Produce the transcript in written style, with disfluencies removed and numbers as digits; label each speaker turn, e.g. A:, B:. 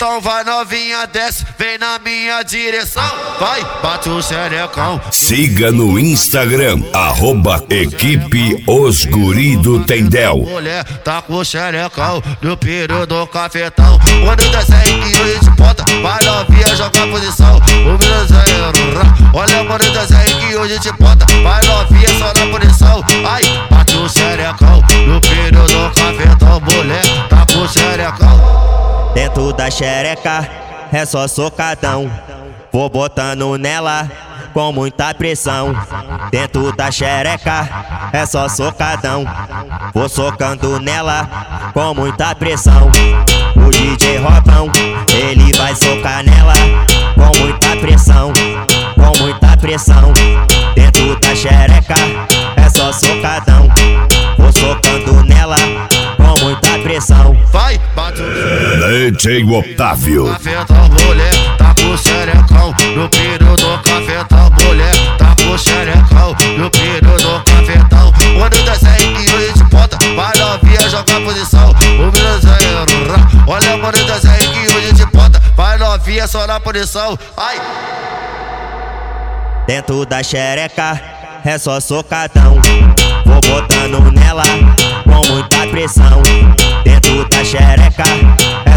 A: Então vai novinha, desce, vem na minha direção. Vai, bate o xerecão.
B: Siga no Instagram, @equipe Os Guri do Tendel.
A: Mulher tá com o xerecão no peru do cafetão. Quando desce aí que hoje te bota, vai novinha jogar posição. O menino olha, quando desce aí que hoje te bota, vai novinha só na posição. Ai, bate o xerecão no peru do cafetão. Mulher tá com o xerecão.
C: Dentro da xereca é só socadão. Vou botando nela com muita pressão. Dentro da xereca é só socadão. Vou socando nela com muita pressão. O DJ Robão, ele vai socar nela com muita pressão. Com muita pressão. Dentro da xereca é só socadão. Vou socando nela com muita pressão.
A: Vai, bate o
B: DJ Otávio.
A: cafetão, mulher tá com o xerecão no peru do cafetão. Mulher tá com o xerecão no peru do cafetão. Quando desce aí que hoje te bota, vai novinha jogar posição. O menino olha, quando desce aí que hoje te bota, vai novinha só na posição. Ai,
C: dentro da xereca é só socadão. Vou botando nela com muita pressão. Dentro da xereca